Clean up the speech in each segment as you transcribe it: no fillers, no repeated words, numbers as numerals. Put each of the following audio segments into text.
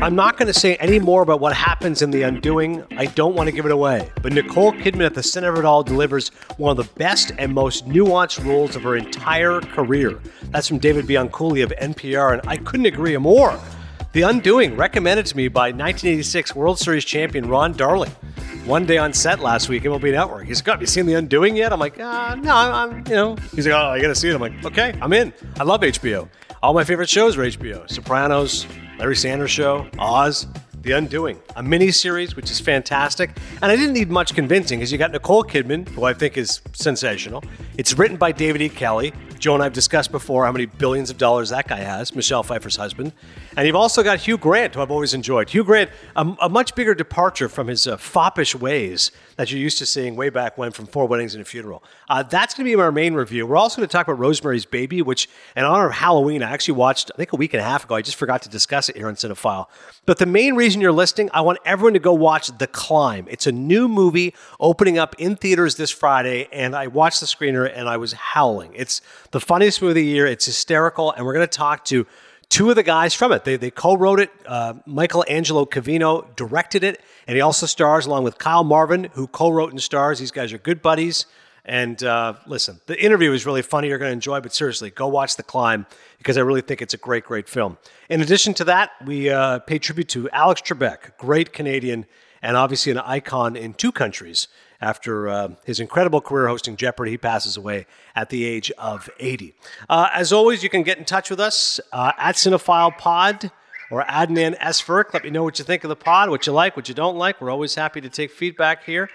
I'm not going to say any more about what happens in The Undoing. I don't want to give it away. But Nicole Kidman at the center of it all delivers one of the best and most nuanced roles of her entire career. That's from David Bianculli of NPR, and I couldn't agree more. The Undoing, recommended to me by 1986 World Series champion Ron Darling. One day on set last week, MLB Network. He's got, have you seen The Undoing yet? I'm like, no, I'm. He's like, oh, I got to see it. I'm like, okay, I'm in. I love HBO. All my favorite shows are HBO. Sopranos, Larry Sanders Show, Oz, The Undoing, a mini-series, which is fantastic. And I didn't need much convincing because you got Nicole Kidman, who I think is sensational. It's written by David E. Kelley. Joe and I have discussed before how many billions of dollars that guy has, Michelle Pfeiffer's husband. And you've also got Hugh Grant, who I've always enjoyed. Hugh Grant, a much bigger departure from his foppish ways that you're used to seeing way back when from Four Weddings and a Funeral. That's going to be our main review. We're also going to talk about Rosemary's Baby, which, in honor of Halloween, I actually watched, I think a week and a half ago. I just forgot to discuss it here on Cinephile. But the main reason you're listening, I want everyone to go watch The Climb. It's a new movie opening up in theaters this Friday, and I watched the screener and I was howling. It's the funniest movie of the year. It's hysterical, and we're going to talk to two of the guys from it. They co-wrote it. Michael Angelo Cavino directed it, and he also stars along with Kyle Marvin, who co-wrote and stars. These guys are good buddies. And listen, the interview is really funny. You're going to enjoy, but seriously, go watch The Climb because I really think it's a great, great film. In addition to that, we pay tribute to Alex Trebek, great Canadian and obviously an icon in two countries. After his incredible career hosting Jeopardy, he passes away at the age of 80. As always, you can get in touch with us at Cinephile Pod or Adnan Esferk. Let me know what you think of the pod, what you like, what you don't like. We're always happy to take feedback here.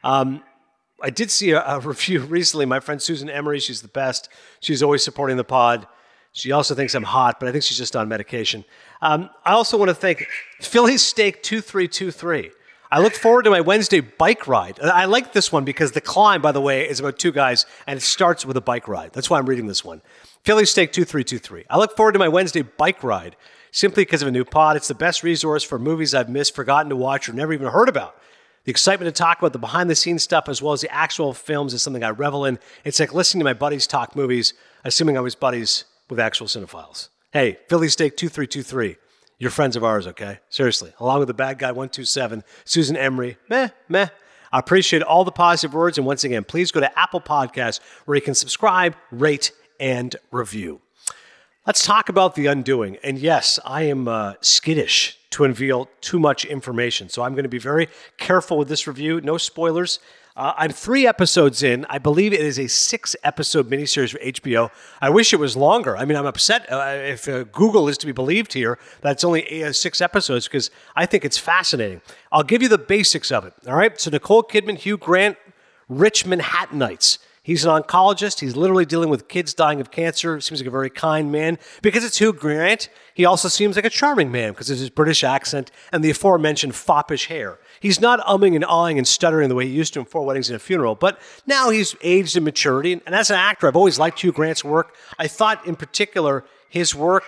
I did see a review recently. My friend Susan Emery, she's the best. She's always supporting the pod. She also thinks I'm hot, but I think she's just on medication. I also want to thank Philly Steak 2323. I look forward to my Wednesday bike ride. I like this one because The Climb, by the way, is about two guys, and it starts with a bike ride. That's why I'm reading this one. Philly Steak 2323. I look forward to my Wednesday bike ride simply because of a new pod. It's the best resource for movies I've missed, forgotten to watch, or never even heard about. The excitement to talk about the behind-the-scenes stuff as well as the actual films is something I revel in. It's like listening to my buddies talk movies, assuming I was buddies with actual cinephiles. Hey, Philly Steak 2323. You're friends of ours, okay? Seriously. Along with the bad guy 127, Susan Emery, meh. I appreciate all the positive words. And once again, please go to Apple Podcasts where you can subscribe, rate, and review. Let's talk about The Undoing. And yes, I am skittish to unveil too much information. So I'm going to be very careful with this review. No spoilers. I'm 3 episodes in. I believe it is a 6-episode miniseries for HBO. I wish it was longer. I mean, I'm upset if Google is to be believed here that it's only 6 episodes because I think it's fascinating. I'll give you the basics of it. All right. So Nicole Kidman, Hugh Grant, rich Manhattanites. He's an oncologist. He's literally dealing with kids dying of cancer. Seems like a very kind man. Because it's Hugh Grant, he also seems like a charming man because of his British accent and the aforementioned foppish hair. He's not umming and ahhing and stuttering the way he used to in Four Weddings and a Funeral, but now he's aged in maturity. And as an actor, I've always liked Hugh Grant's work. I thought, in particular, his work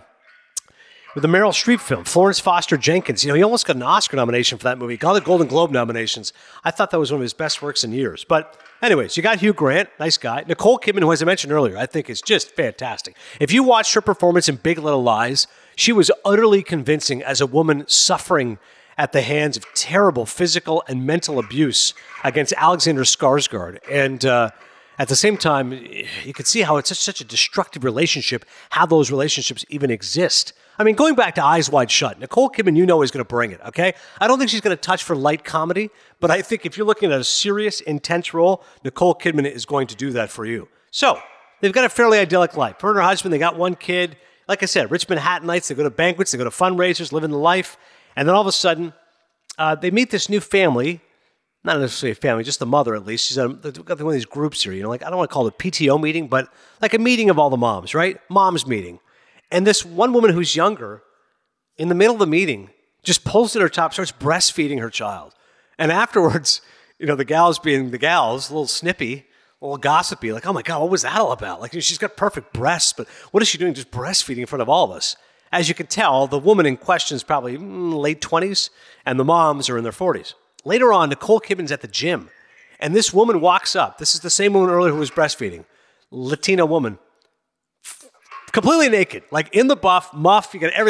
with the Meryl Streep film, Florence Foster Jenkins. He almost got an Oscar nomination for that movie. Got the Golden Globe nominations. I thought that was one of his best works in years. But anyways, you got Hugh Grant, nice guy. Nicole Kidman, who, as I mentioned earlier, I think is just fantastic. If you watched her performance in Big Little Lies, she was utterly convincing as a woman suffering at the hands of terrible physical and mental abuse against Alexander Skarsgård. And at the same time, you can see how it's such a destructive relationship, how those relationships even exist. I mean, going back to Eyes Wide Shut, Nicole Kidman, is going to bring it, okay? I don't think she's going to touch for light comedy, but I think if you're looking at a serious, intense role, Nicole Kidman is going to do that for you. So, they've got a fairly idyllic life. Her and her husband, they got one kid. Like I said, rich Manhattanites, they go to banquets, they go to fundraisers, living the life. And then all of a sudden, they meet this new family. Not necessarily a family, just the mother at least. They've got one of these groups here, I don't want to call it a PTO meeting, but like a meeting of all the moms, right? Moms meeting. And this one woman who's younger, in the middle of the meeting, just pulls at her top, starts breastfeeding her child. And afterwards, the gals being the gals, a little snippy, a little gossipy, like, oh my God, what was that all about? Like, she's got perfect breasts, but what is she doing just breastfeeding in front of all of us? As you can tell, the woman in question is probably late 20s, and the moms are in their 40s. Later on, Nicole Kidman's at the gym, and this woman walks up. This is the same woman earlier who was breastfeeding. Latina woman. Completely naked, like in the buff, muff, you got everything.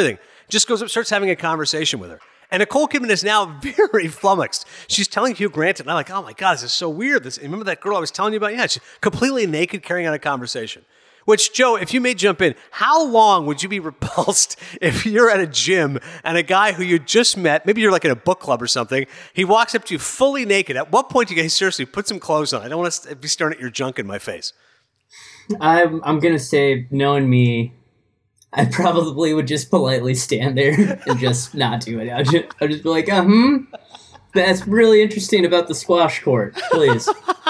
just goes up, starts having a conversation with her. And Nicole Kidman is now very flummoxed. She's telling Hugh Grant, and I'm like, oh my God, this is so weird. Remember that girl I was telling you about? Yeah, she's completely naked carrying on a conversation. Which, Joe, if you may jump in, how long would you be repulsed if you're at a gym and a guy who you just met, maybe you're like in a book club or something, he walks up to you fully naked. At what point do you guys seriously put some clothes on? I don't want to be staring at your junk in my face. I'm going to say, knowing me, I probably would just politely stand there and just not do it. I'd just be like, that's really interesting about the squash court, please.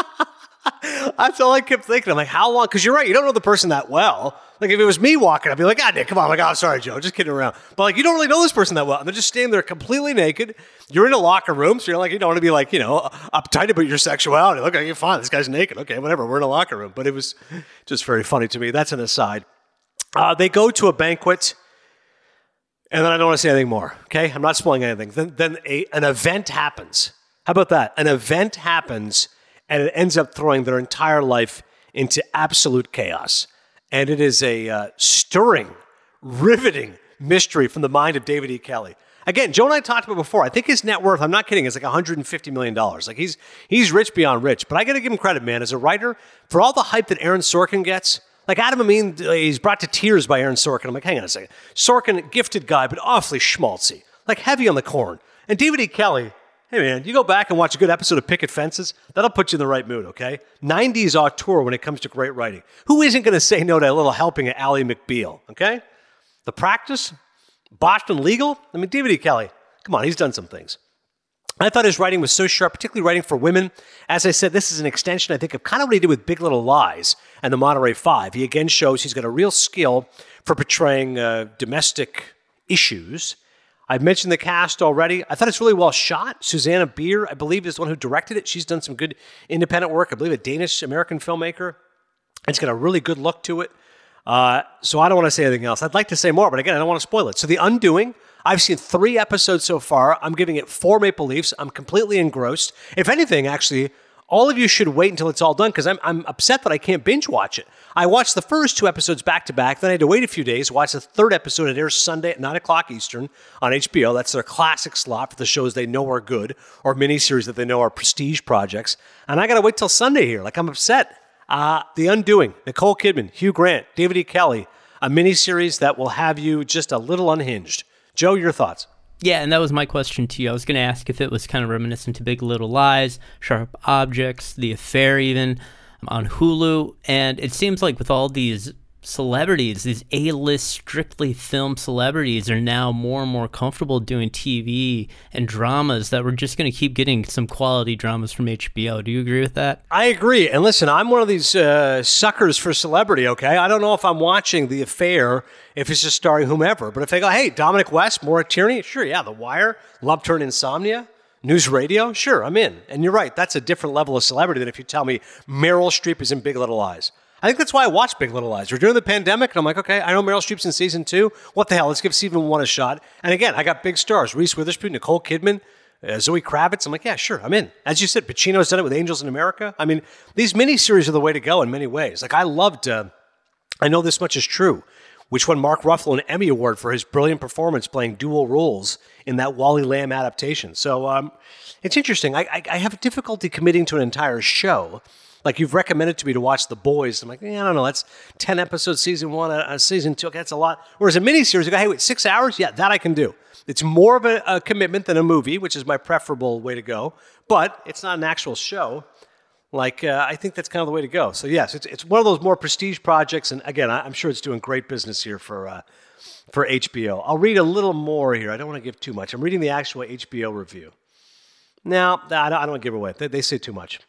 That's all I kept thinking. I'm like, how long? Because you're right, you don't know the person that well. Like, if it was me walking, I'd be like, Nick, come on. I'm like, oh, sorry, Joe, just kidding around. But, like, you don't really know this person that well. And they're just standing there completely naked. You're in a locker room, so you're like, you don't want to be, like, uptight about your sexuality. Look, okay, fine, this guy's naked. Okay, whatever, we're in a locker room. But it was just very funny to me. That's an aside. They go to a banquet, and then I don't want to say anything more, okay? I'm not spoiling anything. Then an event happens. How about that? An event happens, and it ends up throwing their entire life into absolute chaos. And it is a stirring, riveting mystery from the mind of David E. Kelley. Again, Joe and I talked about before. I think his net worth, I'm not kidding, is like $150 million. Like, he's rich beyond rich. But I got to give him credit, man. As a writer, for all the hype that Aaron Sorkin gets, like Adam Amin, he's brought to tears by Aaron Sorkin. I'm like, hang on a second. Sorkin, gifted guy, but awfully schmaltzy. Like, heavy on the corn. And David E. Kelley, hey, man, you go back and watch a good episode of Picket Fences, that'll put you in the right mood, okay? 90s auteur when it comes to great writing. Who isn't going to say no to a little helping of Ally McBeal, okay? The Practice, Boston Legal. I mean, David E. Kelley, come on, he's done some things. I thought his writing was so sharp, particularly writing for women. As I said, this is an extension, I think, of kind of what he did with Big Little Lies and the Monterey Five. He again shows he's got a real skill for portraying domestic issues. I've mentioned the cast already. I thought it's really well shot. Susanna Bier, I believe, is the one who directed it. She's done some good independent work. I believe a Danish-American filmmaker. It's got a really good look to it. So I don't want to say anything else. I'd like to say more, but again, I don't want to spoil it. So The Undoing, I've seen 3 episodes so far. I'm giving it 4 Maple Leafs. I'm completely engrossed. If anything, actually, all of you should wait until it's all done because I'm upset that I can't binge watch it. I watched the first 2 episodes back to back. Then I had to wait a few days, watch the 3rd episode. It airs Sunday at 9 o'clock Eastern on HBO. That's their classic slot for the shows they know are good or miniseries that they know are prestige projects. And I got to wait till Sunday here. Like, I'm upset. The Undoing, Nicole Kidman, Hugh Grant, David E. Kelley, a miniseries that will have you just a little unhinged. Joe, your thoughts? Yeah, and that was my question to you. I was going to ask if it was kind of reminiscent to Big Little Lies, Sharp Objects, The Affair even, on Hulu. And it seems like with all these celebrities, these A-list strictly film celebrities are now more and more comfortable doing TV and dramas that we're just going to keep getting some quality dramas from HBO. Do you agree with that? I agree. And listen, I'm one of these suckers for celebrity, okay? I don't know if I'm watching The Affair if it's just starring whomever. But if they go, hey, Dominic West, Maura Tierney, sure, yeah, The Wire, Love Turn Insomnia, News Radio, sure, I'm in. And you're right, that's a different level of celebrity than if you tell me Meryl Streep is in Big Little Lies. I think that's why I watched Big Little Lies. We're during the pandemic, and I'm like, okay, I know Meryl Streep's in season 2. What the hell? Let's give season 1 a shot. And again, I got big stars. Reese Witherspoon, Nicole Kidman, Zoe Kravitz. I'm like, yeah, sure, I'm in. As you said, Pacino's done it with Angels in America. I mean, these miniseries are the way to go in many ways. Like, I loved, I Know This Much Is True, which won Mark Ruffalo an Emmy Award for his brilliant performance playing dual roles in that Wally Lamb adaptation. So it's interesting. I have difficulty committing to an entire show. Like, you've recommended to me to watch The Boys. I'm like, I don't know. That's 10 episodes, season 1, season 2. Okay, that's a lot. Whereas a miniseries, you go, hey, wait, 6 hours? Yeah, that I can do. It's more of a commitment than a movie, which is my preferable way to go. But it's not an actual show. Like, I think that's kind of the way to go. So, yes, it's one of those more prestige projects. And, again, I'm sure it's doing great business here for HBO. I'll read a little more here. I don't want to give too much. I'm reading the actual HBO review. Now, I don't want to give away. They say too much.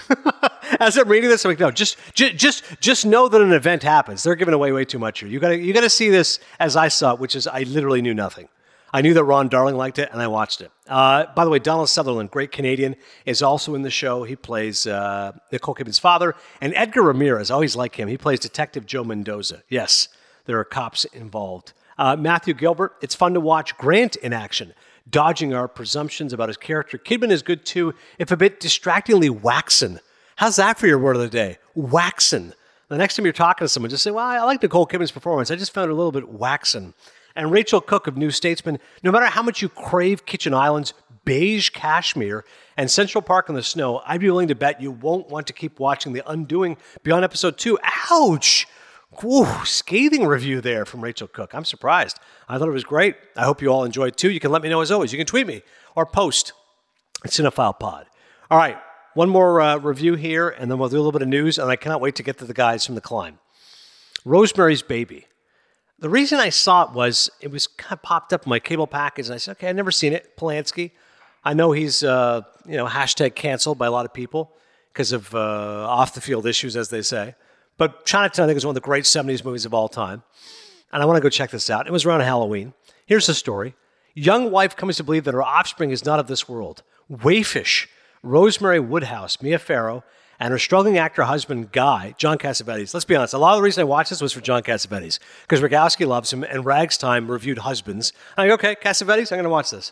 As I'm reading this, I'm like, no, just know that an event happens. They're giving away way too much here. You gotta see this as I saw it, which is I literally knew nothing. I knew that Ron Darling liked it, and I watched it. By the way, Donald Sutherland, great Canadian, is also in the show. He plays Nicole Kidman's father, and Edgar Ramirez, I always like him. He plays Detective Joe Mendoza. Yes, there are cops involved. Matthew Gilbert, it's fun to watch Grant in action, dodging our presumptions about his character. Kidman is good too, if a bit distractingly waxen. How's that for your word of the day? Waxen. The next time you're talking to someone, just say, well, I like Nicole Kidman's performance. I just found her a little bit waxen. And Rachel Cook of New Statesman, no matter how much you crave Kitchen Island's beige cashmere and Central Park in the snow, I'd be willing to bet you won't want to keep watching The Undoing beyond episode 2. Ouch! Whew, scathing review there from Rachel Cook. I'm surprised. I thought it was great. I hope you all enjoyed it too. You can let me know as always. You can tweet me or post at Cinephile Pod. All right, one more review here, and then we'll do a little bit of news, and I cannot wait to get to the guys from The Climb. Rosemary's Baby. The reason I saw it was kind of popped up in my cable package, and I said, okay, I've never seen it. Polanski. I know he's, hashtag canceled by a lot of people because of off-the-field issues, as they say. But Chinatown, I think, is one of the great 70s movies of all time. And I want to go check this out. It was around Halloween. Here's the story. Young wife comes to believe that her offspring is not of this world. Wayfish, Rosemary Woodhouse, Mia Farrow, and her struggling actor husband, Guy, John Cassavetes. Let's be honest, a lot of the reason I watched this was for John Cassavetes, because Rogowski loves him, and Ragstime reviewed Husbands. I'm like, okay, Cassavetes, I'm going to watch this.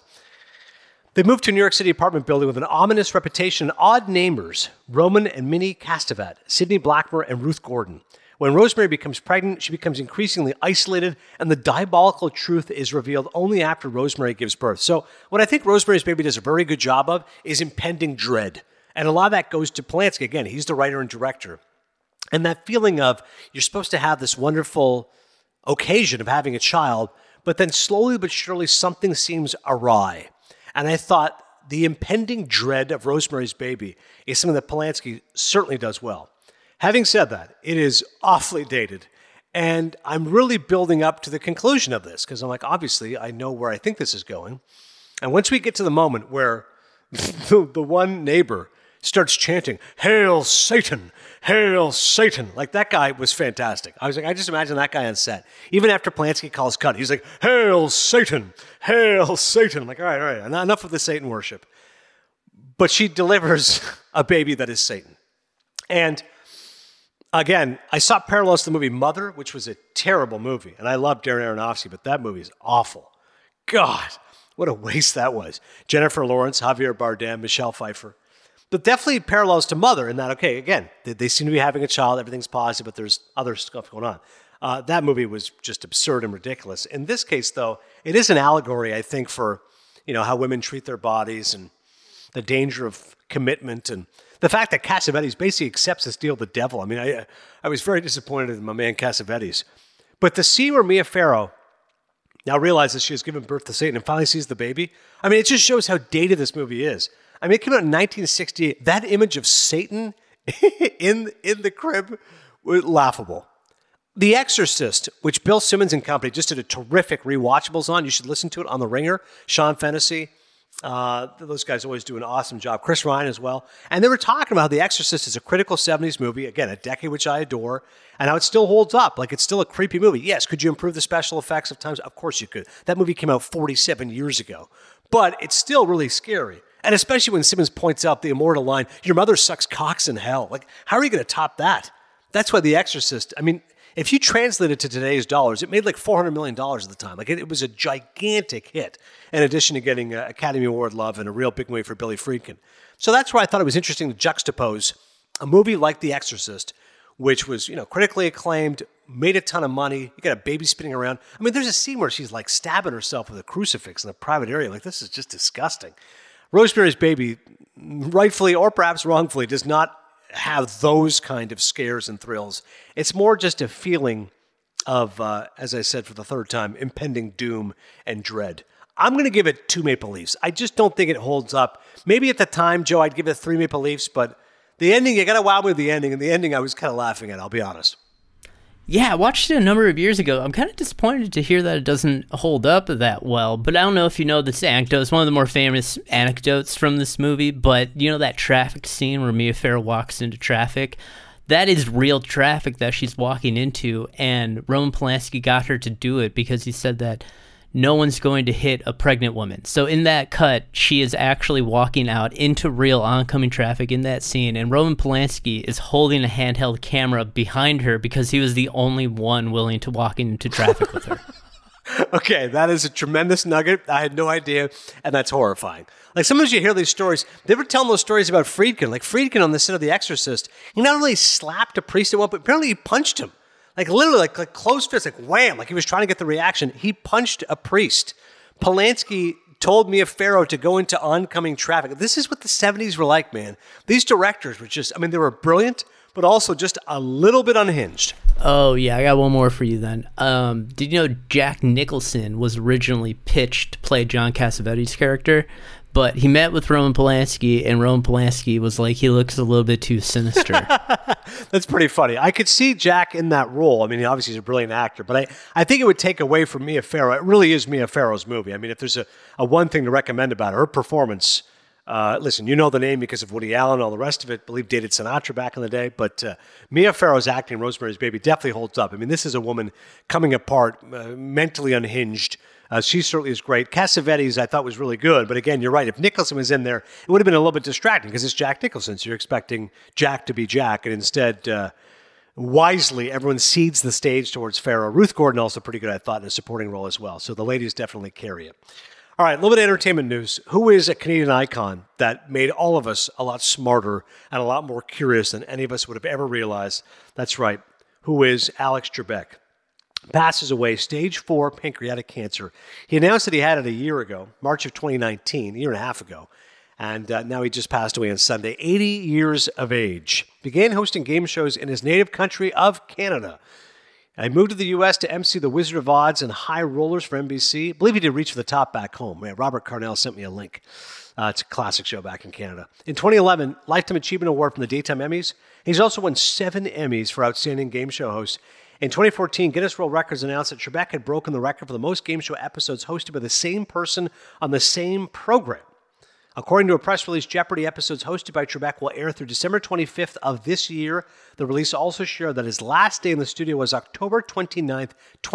They moved to a New York City apartment building with an ominous reputation and odd neighbors, Roman and Minnie Castevet, Sidney Blackmer, and Ruth Gordon. When Rosemary becomes pregnant, she becomes increasingly isolated, and the diabolical truth is revealed only after Rosemary gives birth. So what I think Rosemary's Baby does a very good job of is impending dread. And a lot of that goes to Polanski. Again, he's the writer and director. And that feeling of you're supposed to have this wonderful occasion of having a child, but then slowly but surely something seems awry. And I thought the impending dread of Rosemary's Baby is something that Polanski certainly does well. Having said that, it is awfully dated. And I'm really building up to the conclusion of this because I'm like, obviously, I know where I think this is going. And once we get to the moment where the one neighbor starts chanting, "Hail Satan! Hail Satan!" Like, that guy was fantastic. I was like, I just imagine that guy on set. Even after Polanski calls cut, he's like, "Hail Satan! Hail Satan!" I'm like, all right, enough of the Satan worship. But she delivers a baby that is Satan. And again, I saw parallels to the movie Mother, which was a terrible movie. And I love Darren Aronofsky, but that movie is awful. God, what a waste that was. Jennifer Lawrence, Javier Bardem, Michelle Pfeiffer. But definitely parallels to Mother in that, okay, again, they seem to be having a child, everything's positive, but there's other stuff going on. That movie was just absurd and ridiculous. In this case, though, it is an allegory, I think, for how women treat their bodies and the danger of commitment and the fact that Cassavetes basically accepts this deal with the devil. I mean, I was very disappointed in my man Cassavetes. But the scene where Mia Farrow now realizes she has given birth to Satan and finally sees the baby, I mean, it just shows how dated this movie is. I mean, it came out in 1968. That image of Satan in the crib was laughable. The Exorcist, which Bill Simmons and company just did a terrific rewatchables on. You should listen to it on The Ringer. Sean Fennessy. Those guys always do an awesome job. Chris Ryan as well. And they were talking about how The Exorcist is a critical 70s movie. Again, a decade which I adore. And how it still holds up. Like, it's still a creepy movie. Yes, could you improve the special effects of times? Of course you could. That movie came out 47 years ago. But it's still really scary. And especially when Simmons points out the immortal line, "Your mother sucks cocks in hell." Like, how are you going to top that? That's why The Exorcist, I mean, if you translate it to today's dollars, it made like $400 million at the time. Like, it was a gigantic hit, in addition to getting Academy Award love and a real big movie for Billy Friedkin. So that's why I thought it was interesting to juxtapose a movie like The Exorcist, which was, critically acclaimed, made a ton of money. You got a baby spinning around. I mean, there's a scene where she's like stabbing herself with a crucifix in a private area. Like, this is just disgusting. Rosemary's Baby, rightfully or perhaps wrongfully, does not have those kind of scares and thrills. It's more just a feeling of, as I said for the third time, impending doom and dread. I'm going to give it 2 Maple Leafs. I just don't think it holds up. Maybe at the time, Joe, I'd give it 3 Maple Leafs, but the ending, you got to wow me with the ending, and the ending I was kind of laughing at, I'll be honest. Yeah, I watched it a number of years ago. I'm kind of disappointed to hear that it doesn't hold up that well, but I don't know if you know this anecdote. It's one of the more famous anecdotes from this movie, but that traffic scene where Mia Farrow walks into traffic? That is real traffic that she's walking into, and Roman Polanski got her to do it because he said that no one's going to hit a pregnant woman. So in that cut, she is actually walking out into real oncoming traffic in that scene, and Roman Polanski is holding a handheld camera behind her because he was the only one willing to walk into traffic with her. Okay, that is a tremendous nugget. I had no idea, and that's horrifying. Like, sometimes you hear these stories. They were telling those stories about Friedkin. Like, Friedkin on the set of The Exorcist, he not only slapped a priest at one, but apparently he punched him. Like literally, like close fist, like wham, like he was trying to get the reaction. He punched a priest. Polanski told Mia Farrow to go into oncoming traffic. This is what the 70s were like, man. These directors were just, I mean, they were brilliant, but also just a little bit unhinged. Oh, yeah, I got one more for you then. Did you know Jack Nicholson was originally pitched to play John Cassavetes' character? But he met with Roman Polanski, and Roman Polanski was like, he looks a little bit too sinister. That's pretty funny. I could see Jack in that role. I mean, obviously he's a brilliant actor, but I think it would take away from Mia Farrow. It really is Mia Farrow's movie. I mean, if there's a one thing to recommend about her performance, listen, you know the name because of Woody Allen and all the rest of it. I believe dated Sinatra back in the day, but Mia Farrow's acting in Rosemary's Baby definitely holds up. I mean, this is a woman coming apart, mentally unhinged. She certainly is great. Cassavetes, I thought, was really good. But again, you're right. If Nicholson was in there, it would have been a little bit distracting because it's Jack Nicholson. So you're expecting Jack to be Jack. And instead, wisely, everyone cedes the stage towards Farrow. Ruth Gordon also pretty good, I thought, in a supporting role as well. So the ladies definitely carry it. All right, a little bit of entertainment news. Who is a Canadian icon that made all of us a lot smarter and a lot more curious than any of us would have ever realized? That's right. Who is Alex Trebek? Passes away, stage 4 pancreatic cancer. He announced that he had it a year ago, March of 2019, a year and a half ago. And now he just passed away on Sunday, 80 years of age. Began hosting game shows in his native country of Canada. He moved to the U.S. to MC The Wizard of Odds and High Rollers for NBC. I believe he did Reach for the Top back home. Robert Carnell sent me a link. It's a classic show back in Canada. In 2011, Lifetime Achievement Award from the Daytime Emmys. He's also won 7 Emmys for Outstanding Game Show Host. In 2014, Guinness World Records announced that Trebek had broken the record for the most game show episodes hosted by the same person on the same program. According to a press release, Jeopardy episodes hosted by Trebek will air through December 25th of this year. The release also shared that his last day in the studio was October 29th,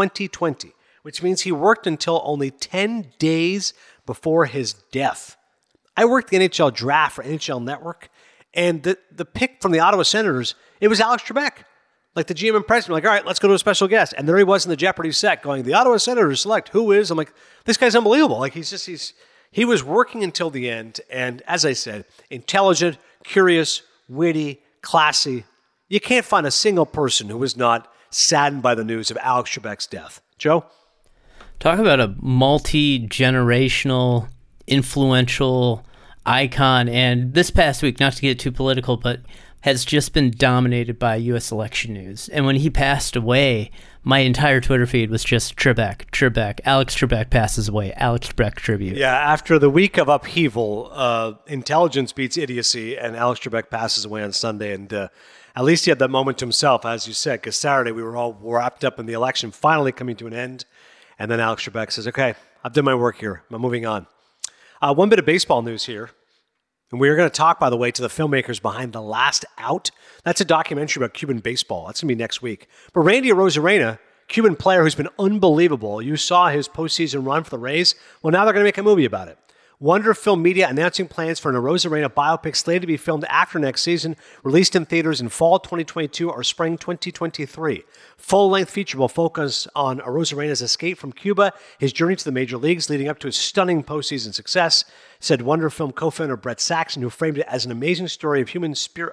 2020, which means he worked until only 10 days before his death. I worked the NHL draft for NHL Network, and the pick from the Ottawa Senators, it was Alex Trebek. Like the GM and president, like, all right, let's go to a special guest. And there he was in the Jeopardy set going, the Ottawa Senators select who is. I'm like, this guy's unbelievable. Like, he was working until the end. And as I said, intelligent, curious, witty, classy. You can't find a single person who was not saddened by the news of Alex Trebek's death. Joe? Talk about a multi-generational, influential icon. And this past week, not to get too political, but has just been dominated by U.S. election news. And when he passed away, my entire Twitter feed was just Trebek. Alex Trebek passes away. Alex Trebek tribute. Yeah, after the week of upheaval, intelligence beats idiocy, and Alex Trebek passes away on Sunday. And at least he had that moment to himself, as you said, because Saturday we were all wrapped up in the election finally coming to an end. And then Alex Trebek says, okay, I've done my work here. I'm moving on. One bit of baseball news here. And we're going to talk, by the way, to the filmmakers behind The Last Out. That's a documentary about Cuban baseball. That's going to be next week. But Randy Arozarena, Cuban player who's been unbelievable. You saw his postseason run for the Rays. Well, now they're going to make a movie about it. Wonder Film Media announcing plans for an Arozarena biopic slated to be filmed after next season, released in theaters in fall 2022 or spring 2023. Full-length feature will focus on Arozarena's escape from Cuba, his journey to the major leagues leading up to his stunning postseason success, said Wonder Film co-founder Brett Saxon, who framed it as an amazing story of human spirit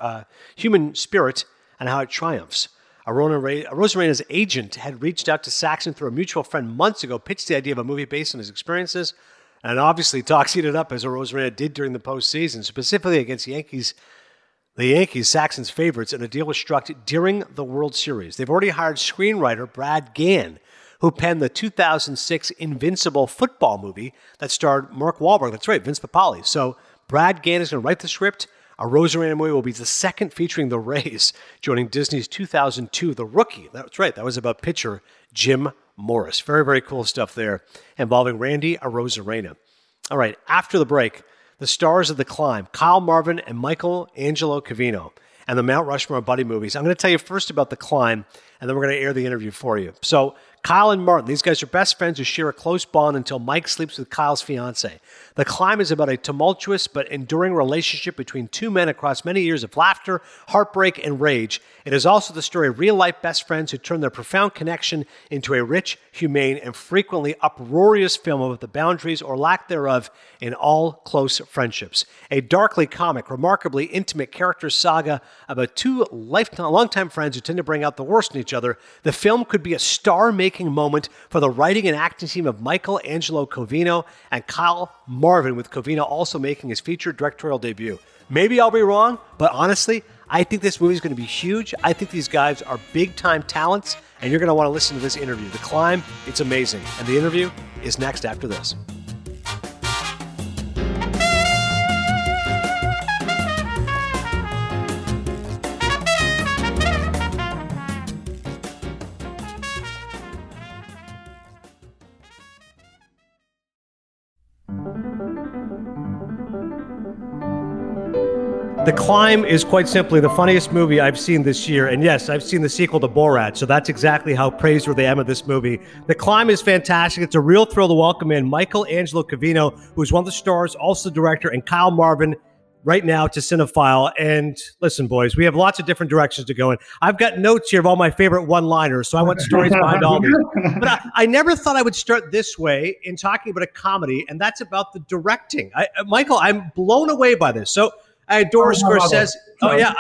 and how it triumphs. Arozarena's agent had reached out to Saxon through a mutual friend months ago, pitched the idea of a movie based on his experiences, and obviously talks heated up as Arozarena did during the postseason, specifically against the Yankees, Saxon's favorites, and a deal was struck during the World Series. They've already hired screenwriter Brad Gann, who penned the 2006 Invincible football movie that starred Mark Wahlberg. That's right, Vince Papale. So Brad Gann is going to write the script. A Arozarena movie will be the second featuring the Rays, joining Disney's 2002 The Rookie. That's right, that was about pitcher Jim Morris. Very, very cool stuff there involving Randy Arozarena. All right, after the break, the stars of The Climb, Kyle Marvin and Michael Angelo Covino, and the Mount Rushmore buddy movies. I'm going to tell you first about The Climb, and then we're going to air the interview for you. So Kyle and Martin, these guys are best friends who share a close bond until Mike sleeps with Kyle's fiancée. The Climb is about a tumultuous but enduring relationship between two men across many years of laughter, heartbreak, and rage. It is also the story of real-life best friends who turn their profound connection into a rich, humane, and frequently uproarious film about the boundaries or lack thereof in all close friendships. A darkly comic, remarkably intimate character saga about two longtime friends who tend to bring out the worst in each other. The film could be a star-making moment for the writing and acting team of Michael Angelo Covino and Kyle Marvin, with Covino also making his feature directorial debut. Maybe I'll be wrong, but honestly, I think this movie is going to be huge. I think these guys are big-time talents, and you're going to want to listen to this interview. The Climb, it's amazing. And the interview is next after this. The Climb is quite simply the funniest movie I've seen this year. And yes, I've seen the sequel to Borat, so that's exactly how praiseworthy I am of this movie. The Climb is fantastic. It's a real thrill to welcome in Michael Angelo Covino, who's one of the stars, also the director, and Kyle Marvin right now to Cinephile. And listen, boys, we have lots of different directions to go in. I've got notes here of all my favorite one-liners, so I want stories behind all these. But I never thought I would start this way in talking about a comedy, and that's about the directing. Michael, I'm blown away by this. So I adore Scorsese. Oh yeah,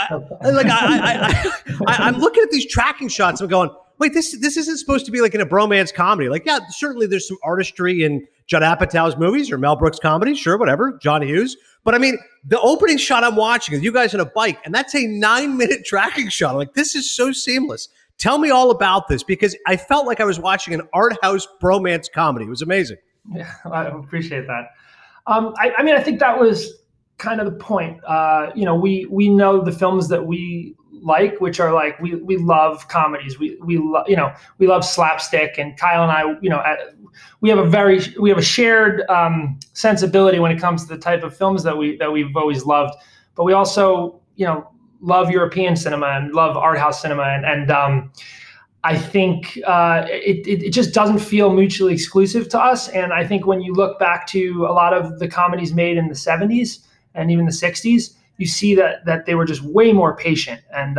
I'm looking at these tracking shots. I'm going, wait, this isn't supposed to be like in a bromance comedy. Like, yeah, certainly there's some artistry in Judd Apatow's movies or Mel Brooks comedies, sure, whatever, John Hughes. But I mean, the opening shot I'm watching is you guys on a bike, and that's a 9-minute tracking shot. I'm like, this is so seamless. Tell me all about this, because I felt like I was watching an art house bromance comedy. It was amazing. Yeah, I appreciate that. I mean, I think that was kind of the point. We know the films that we like, which are like, we love comedies. We love slapstick, and Kyle and I, we have a shared sensibility when it comes to the type of films that we've always loved. But we also, love European cinema and love art house cinema, and I think it just doesn't feel mutually exclusive to us. And I think when you look back to a lot of the comedies made in the 70s and even the 60s, you see that they were just way more patient, and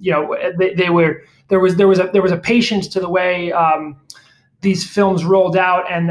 there was a patience to the way these films rolled out, and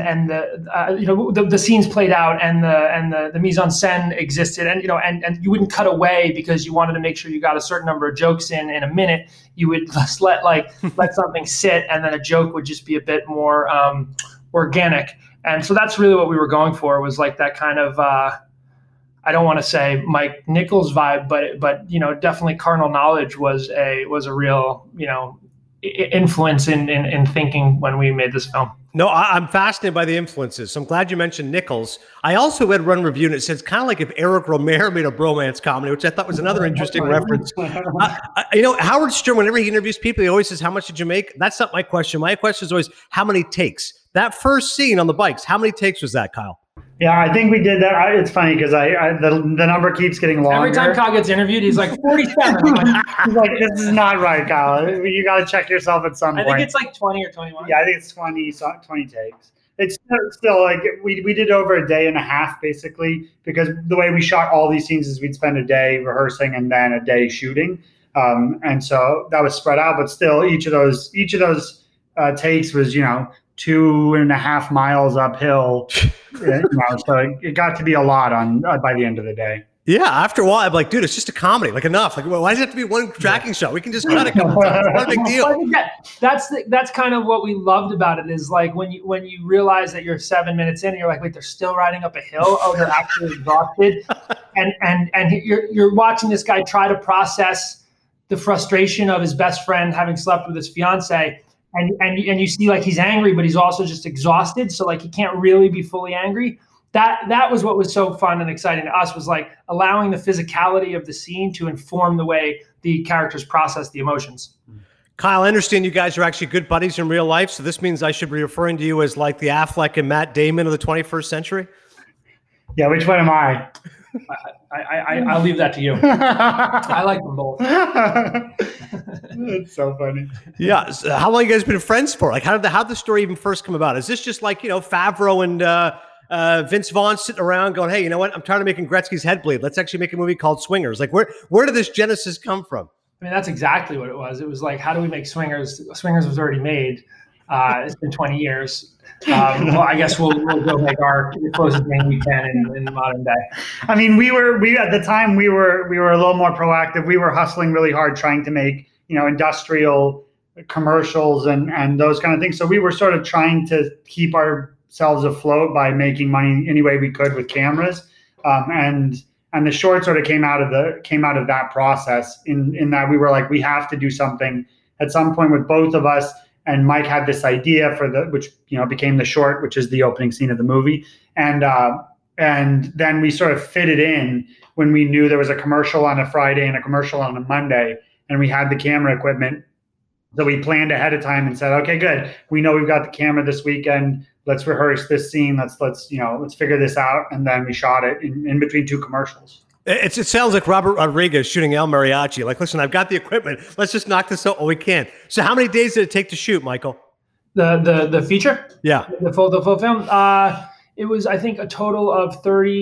the scenes played out, and the mise en scène existed, and you wouldn't cut away because you wanted to make sure you got a certain number of jokes in a minute. You would just let something sit, and then a joke would just be a bit more organic. And so that's really what we were going for, was like that kind of I don't want to say Mike Nichols vibe, but definitely Carnal Knowledge was a real influence in thinking when we made this film. No, I'm fascinated by the influences. So I'm glad you mentioned Nichols. I also read one review, and it says kind of like if Eric Romer made a bromance comedy, which I thought was another interesting reference. Howard Stern, whenever he interviews people, he always says, "How much did you make?" That's not my question. My question is always, how many takes? That first scene on the bikes, how many takes was that, Kyle? Yeah, I think we did that. It's funny because the number keeps getting longer. Every time Kyle gets interviewed, he's like 47. He's like, this is not right, Kyle. You got to check yourself at some point. I think it's like 20 or 21. Yeah, I think it's 20 takes. It's still like we did over a day and a half, basically, because the way we shot all these scenes is we'd spend a day rehearsing and then a day shooting. And so that was spread out, but still each of those takes was, 2.5 miles uphill. So it got to be a lot by the end of the day. Yeah, after a while, I'm like, dude, it's just a comedy. Like, enough. Like, why does it have to be one tracking shot? We can just cut a couple times. It's not a big deal. I think that's kind of what we loved about it, is like when you realize that you're 7 minutes in, and you're like, wait, they're still riding up a hill. Oh, they're actually exhausted, and you're watching this guy try to process the frustration of his best friend having slept with his fiance. And you see like he's angry, but he's also just exhausted. So like he can't really be fully angry. That was what was so fun and exciting to us, was like allowing the physicality of the scene to inform the way the characters process the emotions. Kyle, I understand you guys are actually good buddies in real life. So this means I should be referring to you as like the Affleck and Matt Damon of the 21st century. Yeah, which one am I? I'll leave that to you. I like them both. That's so funny. Yeah. So how long you guys been friends for? Like, how'd the story even first come about? Is this just like, Favreau and Vince Vaughn sitting around going, hey, you know what? I'm tired of making Gretzky's head bleed. Let's actually make a movie called Swingers. Like, where did this genesis come from? I mean, that's exactly what it was. It was like, how do we make Swingers? Swingers was already made. It's been 20 years. Well, I guess we'll go make our closest thing we can in the modern day. I mean, we at the time we were a little more proactive. We were hustling really hard, trying to make industrial commercials and those kind of things. So we were sort of trying to keep ourselves afloat by making money any way we could with cameras. And the short sort of came out of that process. In that we were like, we have to do something at some point with both of us. And Mike had this idea which became the short, which is the opening scene of the movie. And then we sort of fit it in when we knew there was a commercial on a Friday and a commercial on a Monday, and we had the camera equipment. So we planned ahead of time and said, okay, good. We know we've got the camera this weekend. Let's rehearse this scene. Let's figure this out. And then we shot it in between two commercials. It sounds like Robert Rodriguez shooting El Mariachi. Like, listen, I've got the equipment. Let's just knock this out. Oh, we can. So how many days did it take to shoot, Michael? The feature? Yeah. The full film? It was, I think, a total of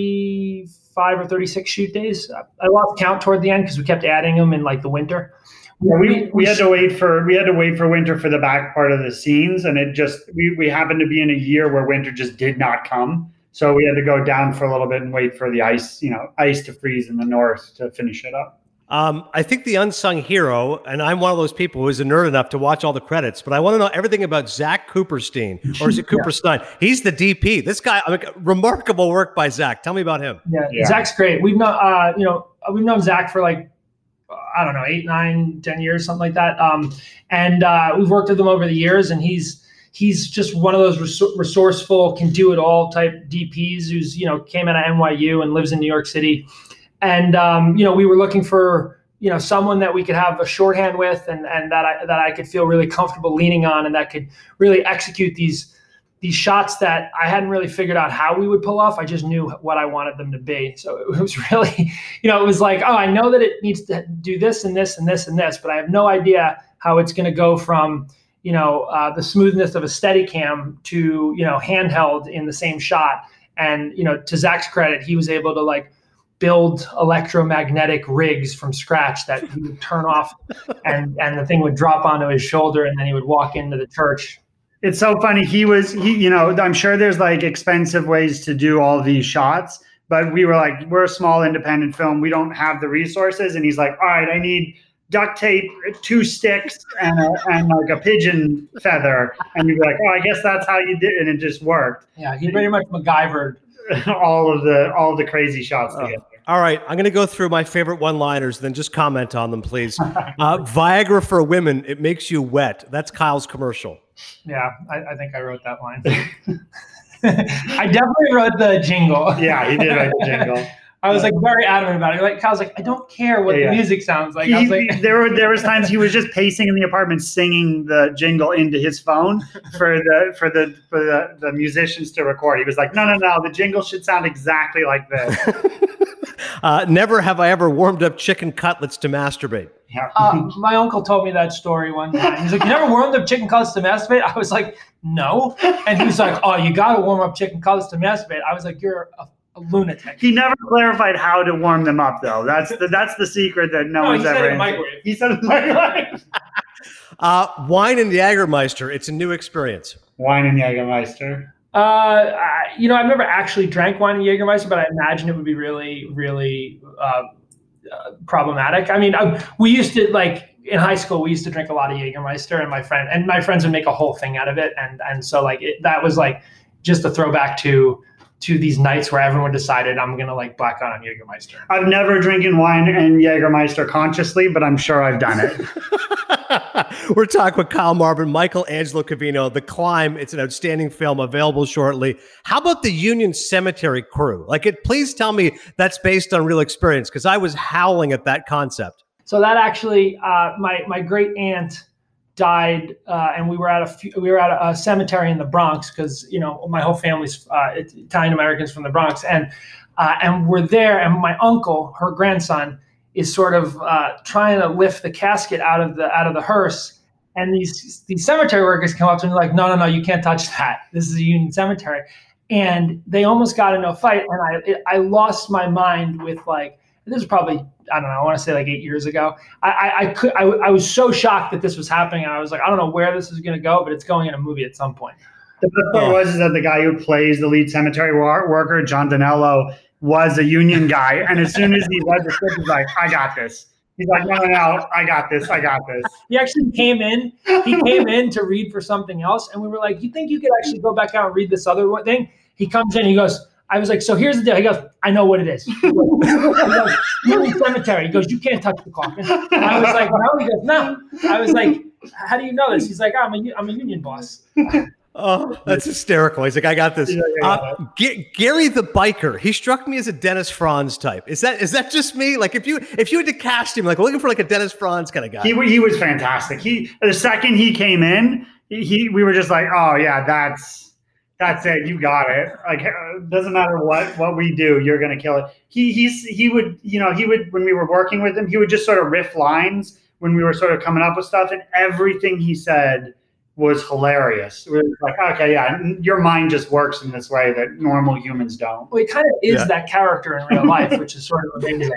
35 or 36 shoot days. I lost count toward the end because we kept adding them in like the winter. Yeah, we had to wait for winter for the back part of the scenes, and it just we happened to be in a year where winter just did not come. So we had to go down for a little bit and wait for the ice to freeze in the north to finish it up. I think the unsung hero, and I'm one of those people who is a nerd enough to watch all the credits, but I want to know everything about Zach Cooperstein, or is it Cooperstein? He's the DP. This guy, remarkable work by Zach. Tell me about him. Yeah. Zach's great. We've known Zach for like, I don't know, 8, 9, 10 years, something like that. And we've worked with him over the years, and he's just one of those resourceful, can do it all type DPs who's, came out of NYU and lives in New York City. And, we were looking for, someone that we could have a shorthand with and that I could feel really comfortable leaning on, and that could really execute these shots that I hadn't really figured out how we would pull off. I just knew what I wanted them to be. So it was really, it was like, oh, I know that it needs to do this and this and this and this, but I have no idea how it's going to go from, the smoothness of a Steadicam to, handheld in the same shot. And, to Zach's credit, he was able to like build electromagnetic rigs from scratch that he would turn off and the thing would drop onto his shoulder, and then he would walk into the church. It's so funny. I'm sure there's like expensive ways to do all these shots, but we were like, we're a small independent film. We don't have the resources. And he's like, all right, I need duct tape, 2 sticks, and like a pigeon feather. And you'd be like, oh, I guess that's how you did it. And it just worked. Yeah, he very much MacGyvered all of the crazy shots together. All right, I'm going to go through my favorite one-liners, then just comment on them, please. Viagra for women, it makes you wet. That's Kyle's commercial. Yeah, I think I wrote that line. I definitely wrote the jingle. Yeah, he did write the jingle. I was like very adamant about it. Like Kyle's like, I don't care what the music sounds like. I was like, there was times he was just pacing in the apartment, singing the jingle into his phone for the musicians to record. He was like, no, the jingle should sound exactly like this. Never have I ever warmed up chicken cutlets to masturbate. My uncle told me that story one time. He's like, you never warmed up chicken cutlets to masturbate? I was like, no. And he's like, oh, you got to warm up chicken cutlets to masturbate. I was like, you're a lunatic. He never clarified how to warm them up, though. That's the secret that no one's ever. He said it in the microwave. Wine and Jägermeister. It's a new experience. Wine and Jägermeister. I've never actually drank wine and Jägermeister, but I imagine it would be really, really problematic. I mean, we used to in high school, we used to drink a lot of Jägermeister, and my friends would make a whole thing out of it, and so that was like just a throwback to these nights where everyone decided I'm gonna black out on Jägermeister. I've never drinking wine and Jägermeister consciously, but I'm sure I've done it. We're talking with Kyle Marvin, Michael Angelo Covino, The Climb. It's an outstanding film, available shortly. How about the Union Cemetery crew? Please tell me that's based on real experience, because I was howling at that concept. So that actually, my great aunt died, and we were at a cemetery in the Bronx because my whole family's Italian Americans from the Bronx, and we're there, and my uncle, her grandson, is sort of trying to lift the casket out of the hearse, and these cemetery workers come up to me like, no, you can't touch that. This is a Union cemetery, and they almost got into a fight, and I lost my mind with like. This is probably, I don't know, I want to say like 8 years ago. I was so shocked that this was happening. And I was like, I don't know where this is going to go, but it's going in a movie at some point. The best part was that the guy who plays the lead cemetery worker, John Danello, was a Union guy. And as soon as he read the script, he's like, I got this. He's like, no, I got this. He actually came in. He came in to read for something else. And we were like, you think you could actually go back out and read this other thing? He comes in, he goes, I was like, so here's the deal. He goes, I know what it is. He goes, Union cemetery. He goes, you can't touch the coffin. And I was like, no. He goes, no. I was like, how do you know this? He's like, I'm a Union boss. Oh, that's hysterical. He's like, I got this. Gary the biker. He struck me as a Dennis Franz type. Is that just me? Like, if you had to cast him, like, we're looking for like a Dennis Franz kind of guy. He was fantastic. The second he came in, we were just like, oh yeah, that's it. You got it. Like, doesn't matter what we do, you're gonna kill it. He would when we were working with him, he would just sort of riff lines when we were sort of coming up with stuff, and everything he said was hilarious. We were like, okay, yeah, your mind just works in this way that normal humans don't. Well, he kind of is that character in real life, which is sort of amazing.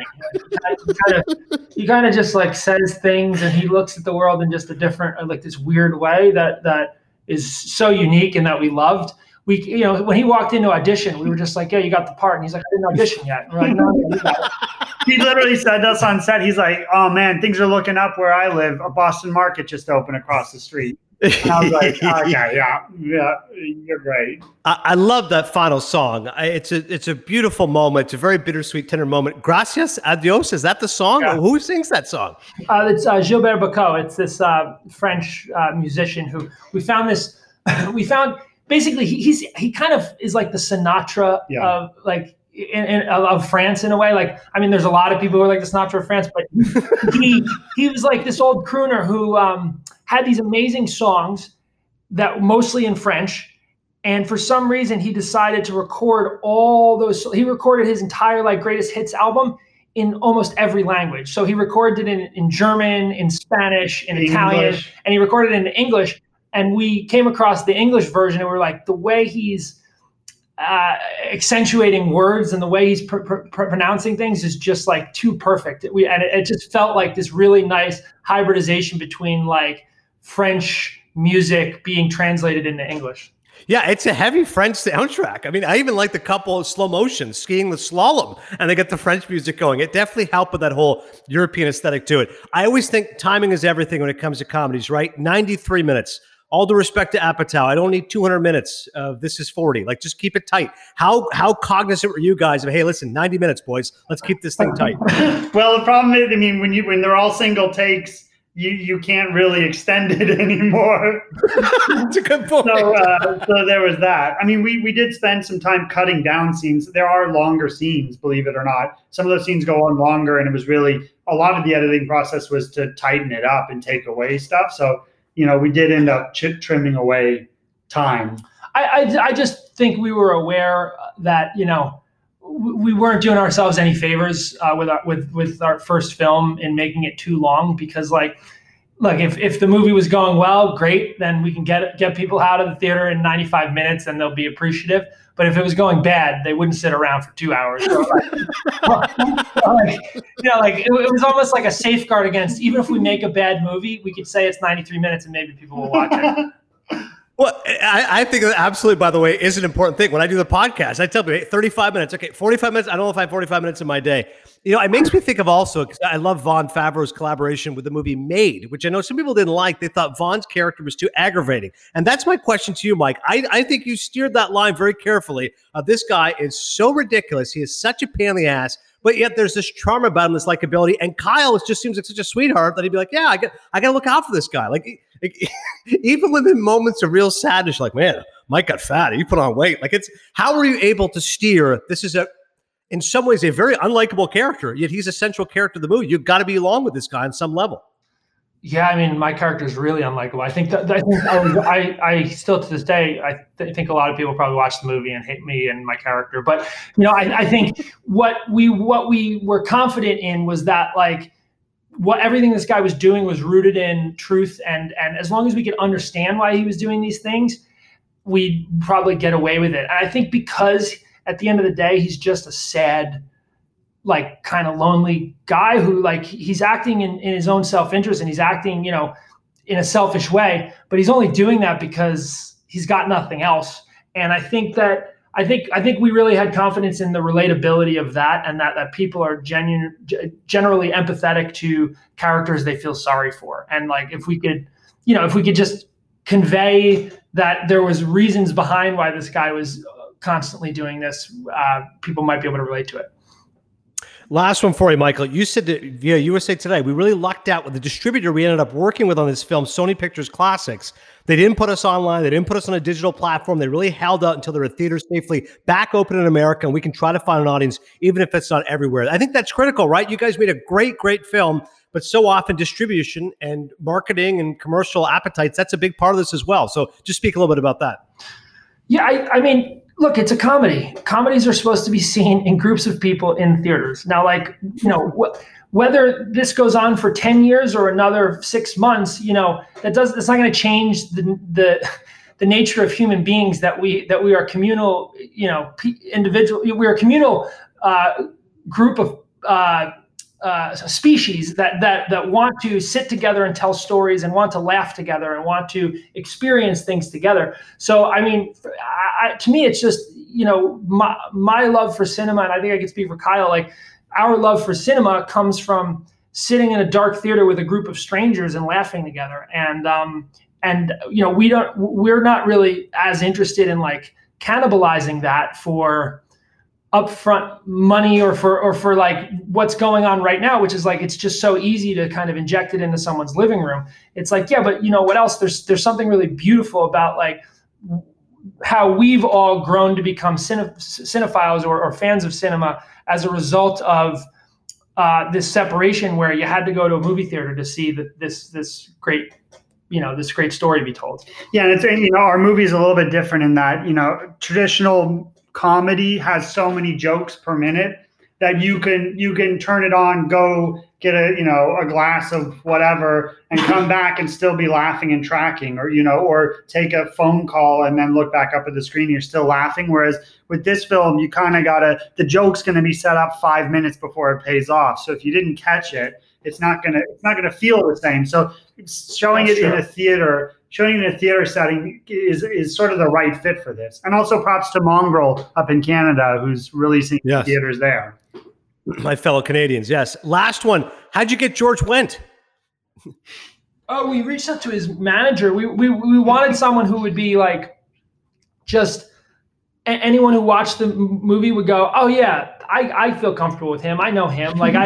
He kind of just like says things, and he looks at the world in just a different, like this weird way that is so unique and that we loved. We, when he walked into audition, we were just like, yeah, you got the part. And he's like, I didn't audition yet. And we're like, no, you got it. He literally said to us on set, he's like, oh man, things are looking up where I live. A Boston Market just opened across the street. And I was like, okay, yeah, you're great. I love that final song. It's a beautiful moment. It's a very bittersweet, tender moment. Gracias, adios. Is that the song? Yeah. Who sings that song? It's Gilbert Bécaud. It's this French musician who we found. Basically, he kind of is like the Sinatra of like of France in a way. Like, I mean, there's a lot of people who are like the Sinatra of France, but he was like this old crooner who had these amazing songs that mostly in French. And for some reason, he decided to record all those. He recorded his entire like greatest hits album in almost every language. So he recorded it in German, in Spanish, in Italian, and he recorded it in English. And we came across the English version, and we're like, the way he's accentuating words and the way he's pronouncing things is just like too perfect. It just felt like this really nice hybridization between like French music being translated into English. Yeah, it's a heavy French soundtrack. I mean, I even like the couple of slow motion skiing the slalom, and they get the French music going. It definitely helped with that whole European aesthetic to it. I always think timing is everything when it comes to comedies, right? 93 minutes. All due respect to Apatow, I don't need 200 minutes of This Is 40. Like, just keep it tight. How cognizant were you guys of, hey, listen, 90 minutes, boys. Let's keep this thing tight. Well, the problem is, I mean, when they're all single takes, you can't really extend it anymore. That's a good point. So there was that. I mean, we did spend some time cutting down scenes. There are longer scenes, believe it or not. Some of those scenes go on longer, and it was really, a lot of the editing process was to tighten it up and take away stuff. So, we did end up trimming away time. I just think we were aware that, we weren't doing ourselves any favors with our first film in making it too long, because if the movie was going well, great, then we can get people out of the theater in 95 minutes and they'll be appreciative. But if it was going bad, they wouldn't sit around for 2 hours. So it was almost like a safeguard against, even if we make a bad movie, we could say it's 93 minutes and maybe people will watch it. Well, I think that absolutely, by the way, is an important thing. When I do the podcast, I tell people, hey, 35 minutes. Okay, 45 minutes. I don't know if I have 45 minutes in my day. It makes me think of also, because I love Jon Favreau's collaboration with the movie Made, which I know some people didn't like. They thought Von's character was too aggravating. And that's my question to you, Mike. I think you steered that line very carefully. This guy is so ridiculous. He is such a pain in the ass. But yet there's this charm about him, this likability. And Kyle just seems like such a sweetheart that he'd be like, yeah, I got to look out for this guy. Like, even within moments of real sadness, like, man, Mike got fat. He put on weight. Like, how are you able to steer? This is in some ways, a very unlikable character, yet he's a central character of the movie. You've got to be along with this guy on some level. Yeah, I mean, my character is really unlikable. I think I still to this day, think a lot of people probably watch the movie and hate me and my character. But I think what we were confident in was that like what everything this guy was doing was rooted in truth, and as long as we could understand why he was doing these things, we'd probably get away with it. And I think because at the end of the day, he's just a sad, like kind of lonely guy who like he's acting in his own self-interest, and he's acting, in a selfish way, but he's only doing that because he's got nothing else. And I think we really had confidence in the relatability of that, and that people are generally empathetic to characters they feel sorry for. And like, if we could just convey that there was reasons behind why this guy was constantly doing this, people might be able to relate to it. Last one for you, Michael. You said that via USA Today, we really lucked out with the distributor we ended up working with on this film, Sony Pictures Classics. They didn't put us online. They didn't put us on a digital platform. They really held out until they're at theaters safely back open in America, and we can try to find an audience, even if it's not everywhere. I think that's critical, right? You guys made a great, great film, but so often distribution and marketing and commercial appetites, that's a big part of this as well. So just speak a little bit about that. Yeah, I mean, look, it's a comedy. Comedies are supposed to be seen in groups of people in theaters. Now, like, whether this goes on for 10 years or another 6 months, that's not going to change the nature of human beings, that we are communal, individual. We are a communal group of species that want to sit together and tell stories, and want to laugh together, and want to experience things together. So, I mean, to me, it's just, my love for cinema, and I think I can speak for Kyle, like our love for cinema comes from sitting in a dark theater with a group of strangers and laughing together. And we're not really as interested in like cannibalizing that for upfront money or for like what's going on right now, which is like, it's just so easy to kind of inject it into someone's living room. It's like, yeah, but what else? There's something really beautiful about like how we've all grown to become cinephiles or fans of cinema as a result of this separation, where you had to go to a movie theater to see this great story be told. Yeah, and our movie is a little bit different in that traditional comedy has so many jokes per minute that you can turn it on, go get a glass of whatever, and come back and still be laughing and tracking, or take a phone call and then look back up at the screen and you're still laughing. Whereas with this film, you kind of the joke's going to be set up 5 minutes before it pays off. So if you didn't catch it, it's not gonna feel the same. So showing it in a theater setting is sort of the right fit for this. And also props to Mongrel up in Canada, who's releasing theaters there. My fellow Canadians, yes. Last one. How'd you get George Wendt? Oh, we reached out to his manager. We wanted someone who would be like, just anyone who watched the movie would go, oh yeah, I feel comfortable with him. I know him. Like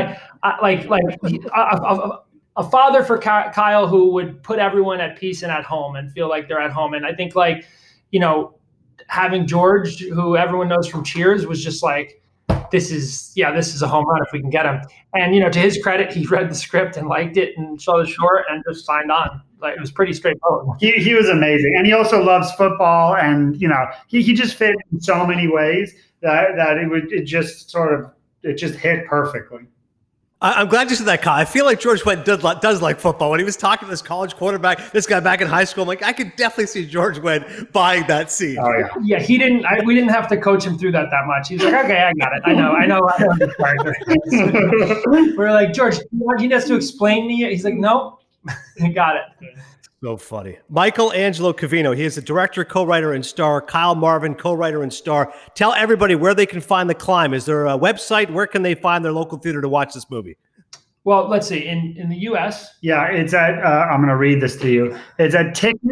a father for Kyle who would put everyone at peace and at home and feel like they're at home. And I think having George, who everyone knows from Cheers, was just like, this is a home run if we can get him. And, to his credit, he read the script and liked it and saw the short and just signed on. Like, it was pretty straightforward. He was amazing. And he also loves football, and, he just fit in so many ways that it just hit perfectly. I'm glad you said that, Kyle. I feel like George Wendt does like football. When he was talking to this college quarterback, this guy back in high school, I'm like, I could definitely see George Wendt buying that seat. Oh yeah. Yeah, we didn't have to coach him through that much. He's like, okay, I got it. I know this character. We're like, George, he has to explain to you. He's like, nope, I got it. So funny. Michael Angelo Covino. He is the director, co-writer, and star. Kyle Marvin, co-writer and star. Tell everybody where they can find The Climb. Is there a website? Where can they find their local theater to watch this movie? Well, let's see. In the U.S. Yeah, it's at, I'm going to read this to you. It's at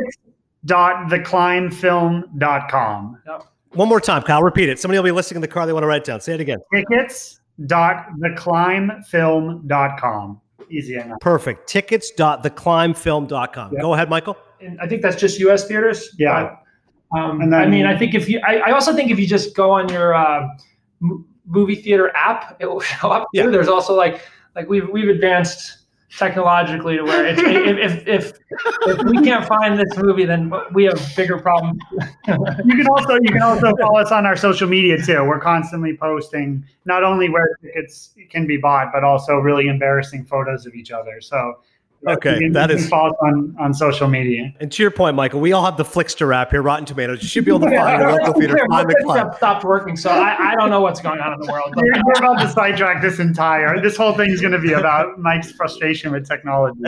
tickets.theclimbfilm.com. Yep. One more time, Kyle. Repeat it. Somebody will be listening in the car. They want to write it down. Say it again. Tickets.theclimbfilm.com. Easy enough. Perfect. Tickets.theclimbfilm.com. Yep. Go ahead, Michael. And I think that's just U.S. theaters. Yeah. And then, I think I also think if you just go on your movie theater app, it will show up. Yeah. There's also like we've advanced technologically to where if we can't find this movie, then we have bigger problems. You can also follow us on our social media too. We're constantly posting not only where tickets can be bought, but also really embarrassing photos of each other. So okay, you can follow us on social media. And to your point, Michael, we all have the Flickster app here, Rotten Tomatoes. You should be able to find your local theater. Find the club. Stopped working, so I don't know what's going on in the world. We're about to sidetrack this whole thing is going to be about Mike's frustration with technology.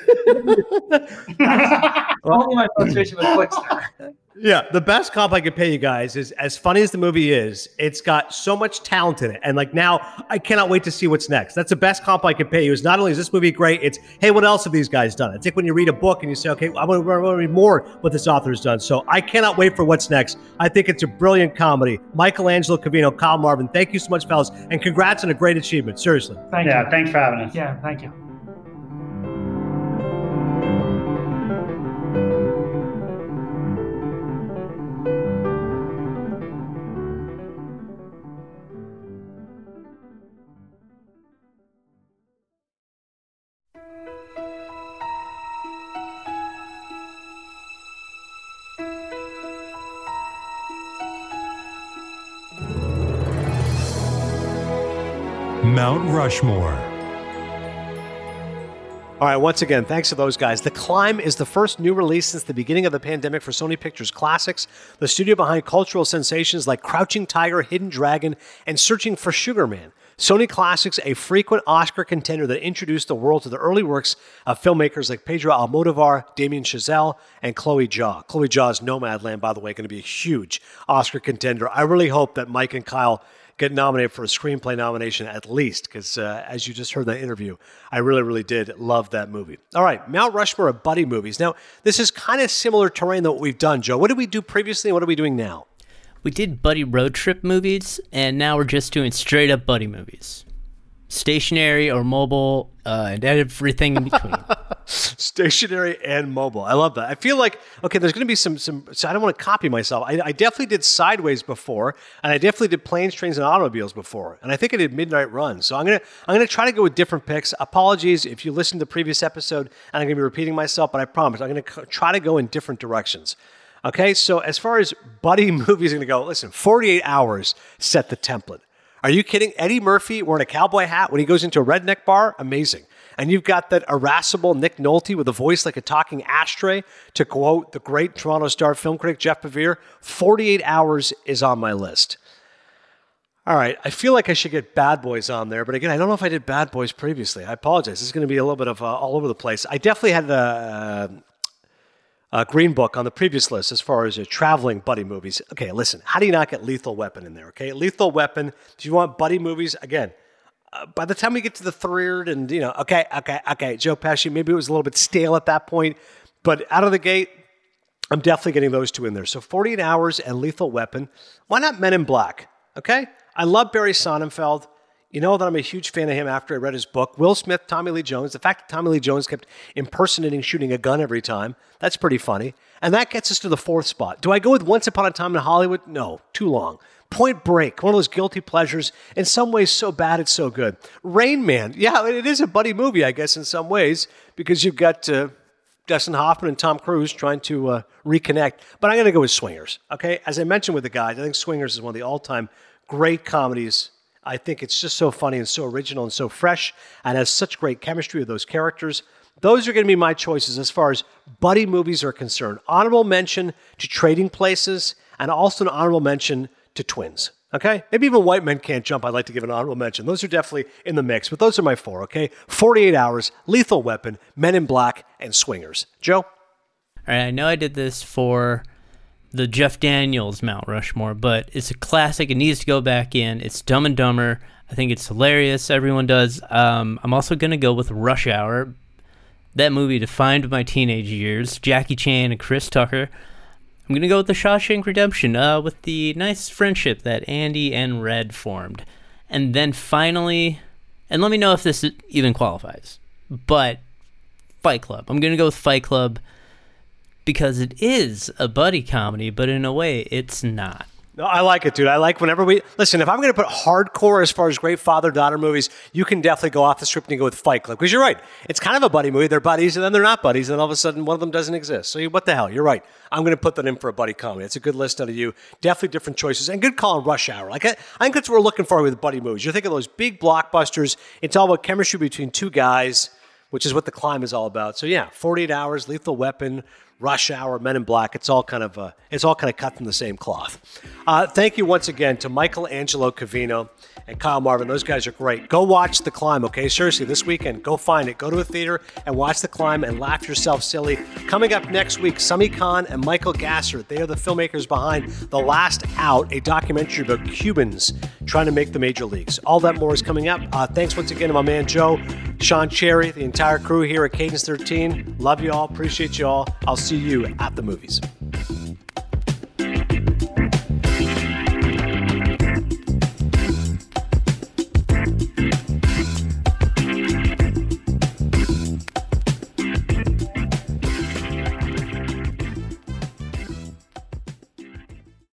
Only my frustration with Flickster. Yeah, the best comp I could pay you guys is, as funny as the movie is, it's got so much talent in it. And like now, I cannot wait to see what's next. That's the best comp I could pay you. Is not only is this movie great, it's, hey, what else have these guys done? It's like when you read a book and you say, okay, I want to read more what this author's done. So I cannot wait for what's next. I think it's a brilliant comedy. Michelangelo Covino, Kyle Marvin, thank you so much, fellas. And congrats on a great achievement. Seriously. Thank you. Thanks for having us. Yeah, thank you. Mount Rushmore. All right, once again, thanks to those guys. The Climb is the first new release since the beginning of the pandemic for Sony Pictures Classics, the studio behind cultural sensations like Crouching Tiger, Hidden Dragon, and Searching for Sugar Man. Sony Classics, a frequent Oscar contender that introduced the world to the early works of filmmakers like Pedro Almodovar, Damien Chazelle, and Chloe Zhao. Chloe Zhao's Nomadland, by the way, going to be a huge Oscar contender. I really hope that Mike and Kyle get nominated for a screenplay nomination at least, because as you just heard in that interview, I really, really did love that movie. All right, Mount Rushmore of buddy movies. Now, this is kind of similar terrain than what we've done, Joe. What did we do previously and what are we doing now? We did buddy road trip movies, and now we're just doing straight up buddy movies. Stationary or mobile, and everything in between. Stationary and mobile. I love that. I feel like, okay, there's going to be some so I don't want to copy myself. I definitely did Sideways before, and I definitely did Planes, Trains, and Automobiles before, and I think I did Midnight Run. So I'm gonna try to go with different picks. Apologies if you listened to the previous episode, and I'm going to be repeating myself, but I promise I'm going to try to go in different directions. Okay, so as far as buddy movies are going to go, listen, 48 Hours set the template. Are you kidding? Eddie Murphy wearing a cowboy hat when he goes into a redneck bar? Amazing. And you've got that irascible Nick Nolte with a voice like a talking ashtray, to quote the great Toronto Star film critic Jeff Bevere. 48 Hours is on my list. All right, I feel like I should get Bad Boys on there, but again, I don't know if I did Bad Boys previously. I apologize. This is going to be a little bit of all over the place. I definitely had a Green Book on the previous list as far as traveling buddy movies. Okay, listen, how do you not get Lethal Weapon in there, okay? Lethal Weapon, if you want buddy movies, again, by the time we get to the third and, okay, Joe Pesci, maybe it was a little bit stale at that point, but out of the gate, I'm definitely getting those two in there. So 48 Hours and Lethal Weapon. Why not Men in Black, okay? I love Barry Sonnenfeld. You know that I'm a huge fan of him after I read his book. Will Smith, Tommy Lee Jones. The fact that Tommy Lee Jones kept impersonating shooting a gun every time, that's pretty funny. And that gets us to the fourth spot. Do I go with Once Upon a Time in Hollywood? No, too long. Point Break, one of those guilty pleasures. In some ways, so bad it's so good. Rain Man, yeah, it is a buddy movie, I guess, in some ways, because you've got Dustin Hoffman and Tom Cruise trying to reconnect. But I'm going to go with Swingers, okay? As I mentioned with the guys, I think Swingers is one of the all-time great comedies. I think it's just so funny and so original and so fresh and has such great chemistry with those characters. Those are going to be my choices as far as buddy movies are concerned. Honorable mention to Trading Places and also an honorable mention to Twins. Okay? Maybe even White Men Can't Jump, I'd like to give an honorable mention. Those are definitely in the mix, but those are my four, okay? 48 Hours, Lethal Weapon, Men in Black, and Swingers. Joe? All right, I know I did this for the Jeff Daniels Mount Rushmore, but it's a classic. It needs to go back in. It's Dumb and Dumber. I think it's hilarious. Everyone does. I'm also going to go with Rush Hour. That movie defined my teenage years. Jackie Chan and Chris Tucker. I'm going to go with The Shawshank Redemption, with the nice friendship that Andy and Red formed. And then finally, and let me know if this even qualifies, but Fight Club. I'm going to go with Fight Club because it is a buddy comedy, but in a way, it's not. No, I like it, dude. I like whenever listen, if I'm going to put hardcore as far as great father-daughter movies, you can definitely go off the script and go with Fight Club. Because you're right. It's kind of a buddy movie. They're buddies, and then they're not buddies, and then all of a sudden one of them doesn't exist. So what the hell? You're right. I'm going to put that in for a buddy comedy. It's a good list out of you. Definitely different choices. And good call on Rush Hour. I think that's what we're looking for with buddy movies. You're thinking of those big blockbusters. It's all about chemistry between two guys, which is what The Climb is all about. So yeah, 48 Hours, Lethal Weapon, Rush Hour, Men in Black. It's all kind of cut from the same cloth. Thank you once again to Michael Angelo Covino and Kyle Marvin. Those guys are great. Go watch The Climb, okay? Seriously, this weekend, go find it. Go to a theater and watch The Climb and laugh yourself silly. Coming up next week, Sami Khan and Michael Gasser. They are the filmmakers behind The Last Out, a documentary about Cubans trying to make the major leagues. All that more is coming up. Thanks once again to my man Joe, Sean Cherry, the entire crew here at Cadence 13. Love you all. Appreciate you all. I'll see you at the movies.